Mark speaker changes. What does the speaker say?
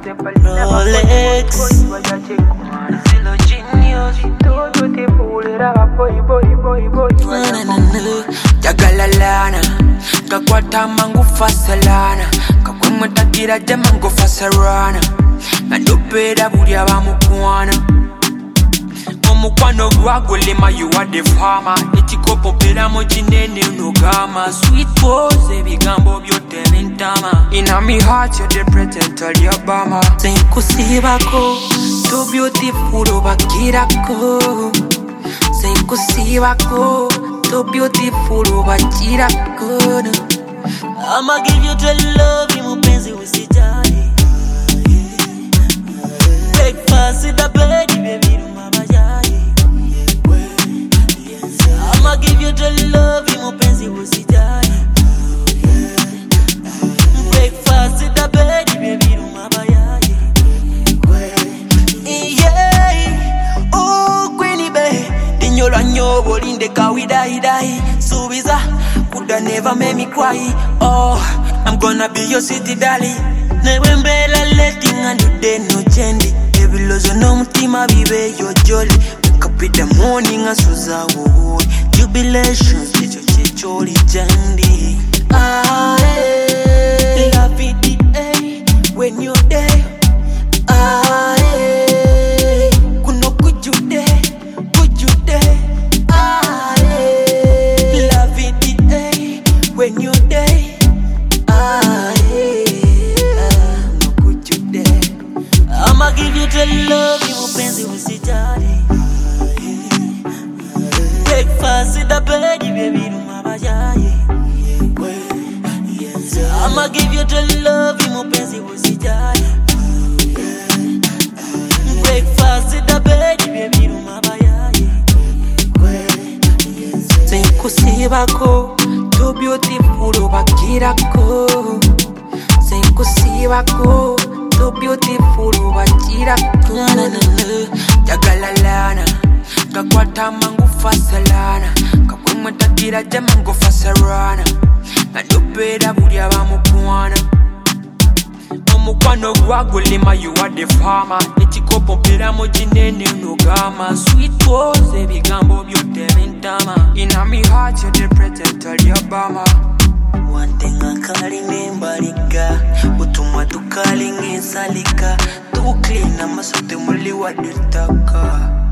Speaker 1: Rolex.
Speaker 2: Jagalalana kakwata mangu fasalana kakwemwetagira jamangu fasarana nandopera buli abamukwana omukwano gwagulema you are the farmer ekikopo peramu kinene nogama sweet pose ebigambo byotera entama in my heart you're the president of Obama senkusibako so beautiful obakirako senkusibako so beautiful obakirako
Speaker 1: I'ma give you the love mupenzi usijali breakfast in the bed baby I'ma give you the love mupenzi usijali breakfast in the bed baby rumabayaye yeah oh queenie bae dinyola nyobo linde kawidai subiza coulda never make me cry oh I'm gonna be your city darling never mbela letting and you dey no chendi ebilozo no mutima bibe yo jolly wake up in the morning asuza wo jubilations chicholi jandi love it when you're there kuno kujude love it when you're there I'ma give you the love mupenzi usijali breakfast in the bed baby rumabayaye I'ma give you the love mupenzi usijali breakfast in the bed baby rumabayaye
Speaker 2: senkusibako so beautiful obakirako senkusibako so beautiful obakirako jagalalana kakwata mangu fasalana kakwemwetagira jamangu fasarana nandopera buli abamukwana omukwano gwagulema you are the farmer ekikopo mperamu kinene nogama sweet pose ebigambo byotera entama in my heart you're the president of Obama
Speaker 1: wantenga kalinga embaliga utumwa tukalinga ensalika tuklina masote muli wa deltaka